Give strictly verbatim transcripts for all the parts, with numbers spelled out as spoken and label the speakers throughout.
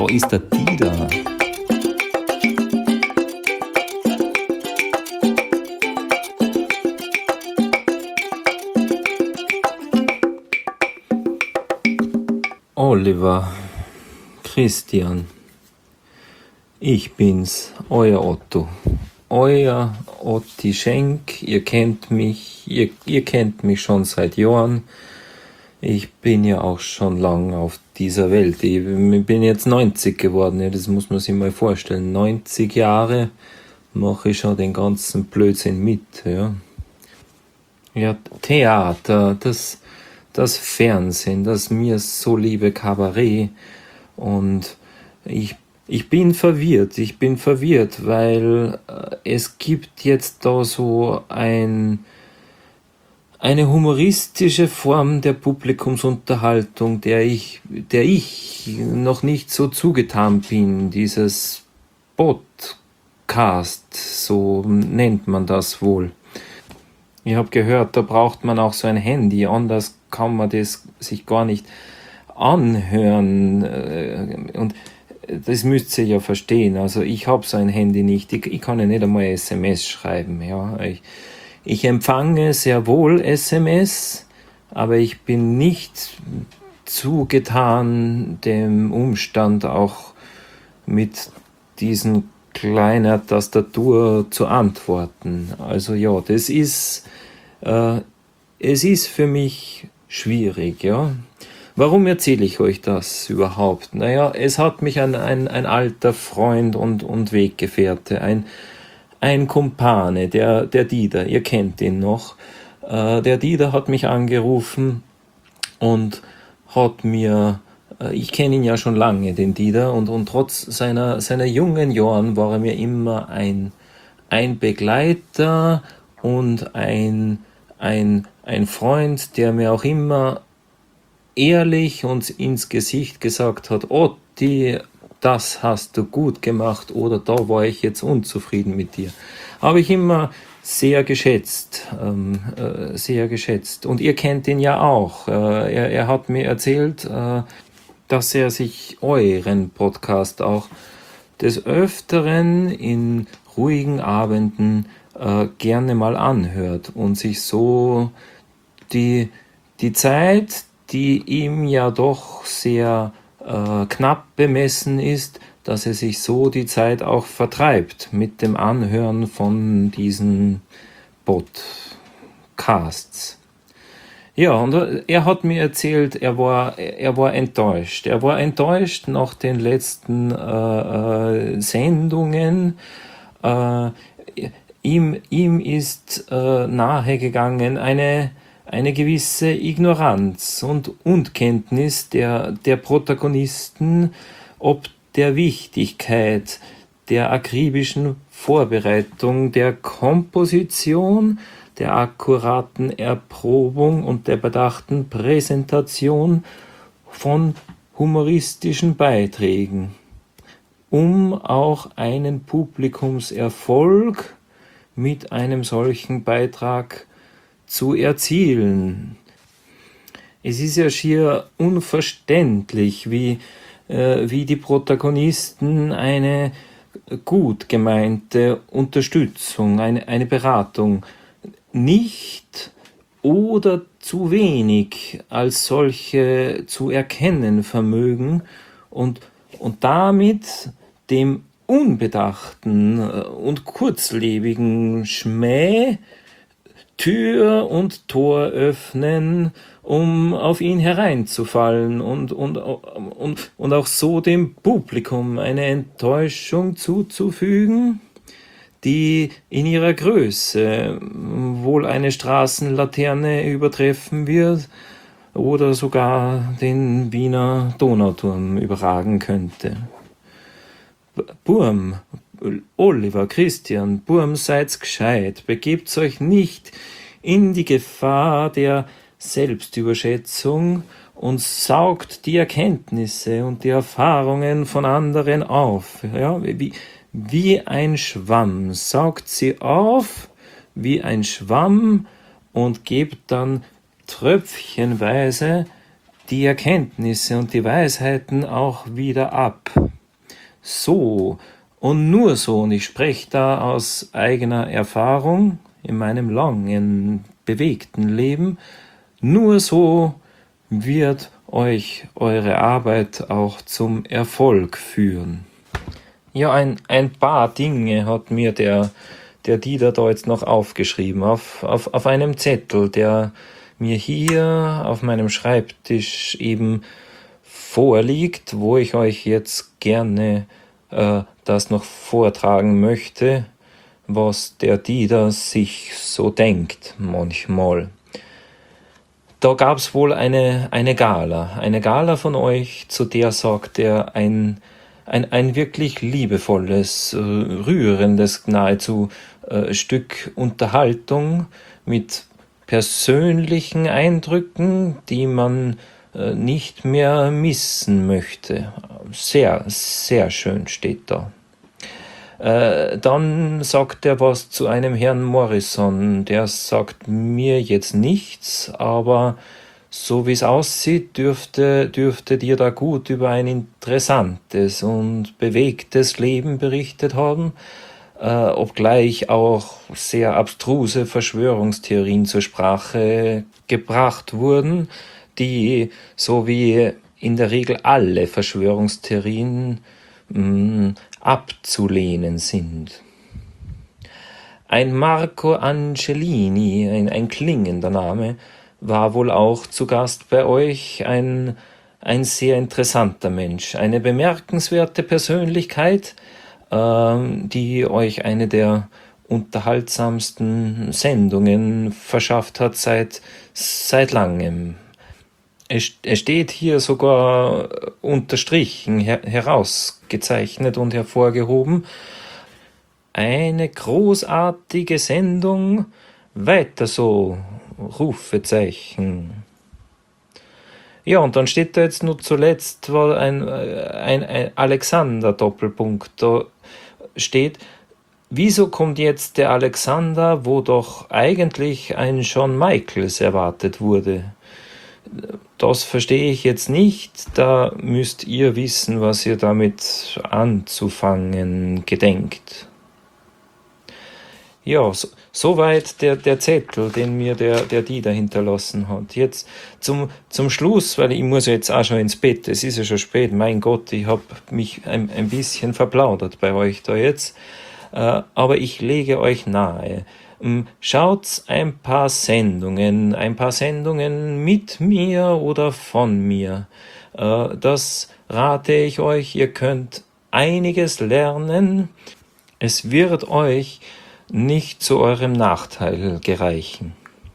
Speaker 1: Da ist der Dieter. Oliver, Christian, ich bin's, euer Otto. Euer Otti Schenk, ihr kennt mich, ihr, ihr kennt mich schon seit Jahren. Ich bin ja auch schon lang auf dieser Welt. Ich bin jetzt neunzig geworden, ja, das muss man sich mal vorstellen. neunzig Jahre mache ich schon den ganzen Blödsinn mit. Ja, ja Theater, das, das Fernsehen, das mir so liebe Kabarett. Und ich Ich bin verwirrt, ich bin verwirrt, weil äh, es gibt jetzt da so ein, eine humoristische Form der Publikumsunterhaltung, der ich, der ich noch nicht so zugetan bin, dieses Podcast, so nennt man das wohl. Ich habe gehört, da braucht man auch so ein Handy, anders kann man das sich gar nicht anhören äh, und das müsst ihr ja verstehen. Also ich habe so ein Handy nicht. Ich, ich kann ja nicht einmal S M S schreiben. Ja. Ich, ich empfange sehr wohl S M S, aber ich bin nicht zugetan dem Umstand, auch mit diesen kleiner Tastatur zu antworten. Also ja, das ist, äh, es ist für mich schwierig, ja. Warum erzähle ich euch das überhaupt? Naja, es hat mich ein, ein, ein alter Freund und, und Weggefährte, ein, ein Kumpane, der, der Dieter, ihr kennt ihn noch. Äh, der Dieter hat mich angerufen und hat mir, äh, ich kenne ihn ja schon lange, den Dieter, und, und trotz seiner, seiner jungen Jahren war er mir immer ein, ein Begleiter und ein, ein, ein Freund, der mir auch immer ehrlich uns ins Gesicht gesagt hat, Otti, das hast du gut gemacht oder da war ich jetzt unzufrieden mit dir. Habe ich immer sehr geschätzt, ähm, äh, sehr geschätzt. Und ihr kennt ihn ja auch. Äh, er, er hat mir erzählt, äh, dass er sich euren Podcast auch des Öfteren in ruhigen Abenden äh, gerne mal anhört und sich so die, die Zeit, die ihm ja doch sehr äh, knapp bemessen ist, dass er sich so die Zeit auch vertreibt mit dem Anhören von diesen Podcasts. Ja, und er hat mir erzählt, er war, er war enttäuscht. Er war enttäuscht nach den letzten äh, äh, Sendungen. Äh, ihm, ihm ist äh, nahegegangen eine eine gewisse Ignoranz und Unkenntnis der, der Protagonisten ob der Wichtigkeit der akribischen Vorbereitung, der Komposition, der akkuraten Erprobung und der bedachten Präsentation von humoristischen Beiträgen, um auch einen Publikumserfolg mit einem solchen Beitrag zu erzielen. Es ist ja schier unverständlich, wie, äh, wie die Protagonisten eine gut gemeinte Unterstützung, eine, eine Beratung nicht oder zu wenig als solche zu erkennen vermögen und, und damit dem unbedachten und kurzlebigen Schmäh Tür und Tor öffnen, um auf ihn hereinzufallen und, und, und, und auch so dem Publikum eine Enttäuschung zuzufügen, die in ihrer Größe wohl eine Straßenlaterne übertreffen wird oder sogar den Wiener Donauturm überragen könnte. Burm, Oliver, Christian, Burm, seid's gescheit, begebt euch nicht in die Gefahr der Selbstüberschätzung und saugt die Erkenntnisse und die Erfahrungen von anderen auf. Ja, wie, wie ein Schwamm, saugt sie auf wie ein Schwamm und gebt dann tröpfchenweise die Erkenntnisse und die Weisheiten auch wieder ab. so und nur so, und ich spreche da aus eigener Erfahrung in meinem langen, bewegten Leben, nur so wird euch eure Arbeit auch zum Erfolg führen. Ja, ein, ein paar Dinge hat mir der, der Dieter da jetzt noch aufgeschrieben, auf, auf, auf einem Zettel, der mir hier auf meinem Schreibtisch eben vorliegt, wo ich euch jetzt gerne äh, das noch vortragen möchte, was der Dieter sich so denkt manchmal. Da gab's wohl eine, eine Gala, eine Gala von euch, zu der sagt er ein, ein, ein wirklich liebevolles, äh, rührendes, nahezu äh, Stück Unterhaltung mit persönlichen Eindrücken, die man äh, nicht mehr missen möchte. Sehr, sehr schön steht da. Äh, dann sagt er was zu einem Herrn Morrison, der sagt mir jetzt nichts, aber so wie es aussieht, dürfte, dürfte dir da gut über ein interessantes und bewegtes Leben berichtet haben, äh, obgleich auch sehr abstruse Verschwörungstheorien zur Sprache gebracht wurden, die, so wie in der Regel alle Verschwörungstheorien, mh, abzulehnen sind. Ein Marco Angelini, ein, ein klingender Name, war wohl auch zu Gast bei euch, ein, ein sehr interessanter Mensch, eine bemerkenswerte Persönlichkeit, ähm, die euch eine der unterhaltsamsten Sendungen verschafft hat seit, seit langem. Es steht hier sogar unterstrichen, her herausgezeichnet und hervorgehoben. Eine großartige Sendung, weiter so, Rufezeichen. Ja, und dann steht da jetzt nur zuletzt ein, ein, ein Alexander-Doppelpunkt. Da steht, wieso kommt jetzt der Alexander, wo doch eigentlich ein Shawn Michaels erwartet wurde? Das verstehe ich jetzt nicht, da müsst ihr wissen, was ihr damit anzufangen gedenkt. Ja, so, soweit der, der Zettel, den mir der, der Dieter hinterlassen hat. Jetzt zum, zum Schluss, weil ich muss jetzt auch schon ins Bett, es ist ja schon spät, mein Gott, ich habe mich ein, ein bisschen verplaudert bei euch da jetzt, äh, aber ich lege euch nahe. Schaut ein paar Sendungen, ein paar Sendungen mit mir oder von mir. Das rate ich euch, ihr könnt einiges lernen. Es wird euch nicht zu eurem Nachteil gereichen.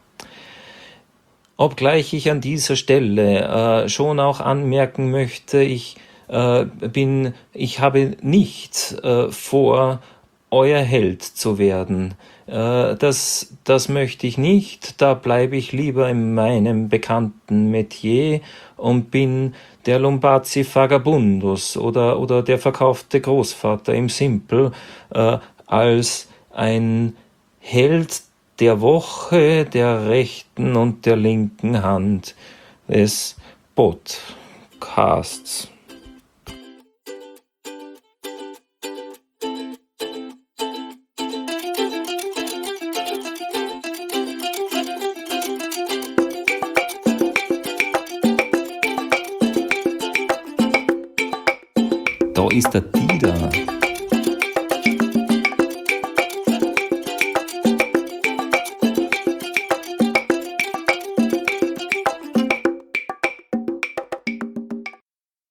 Speaker 1: Obgleich ich an dieser Stelle äh, schon auch anmerken möchte, ich äh, bin, ich habe nicht äh, vor, euer Held zu werden. Das, das möchte ich nicht, da bleibe ich lieber in meinem bekannten Metier und bin der Lombazzi Vagabundus oder, oder der verkaufte Großvater im Simpel, äh, als ein Held der Woche, der rechten und der linken Hand des Podcasts. Da ist der Dieter.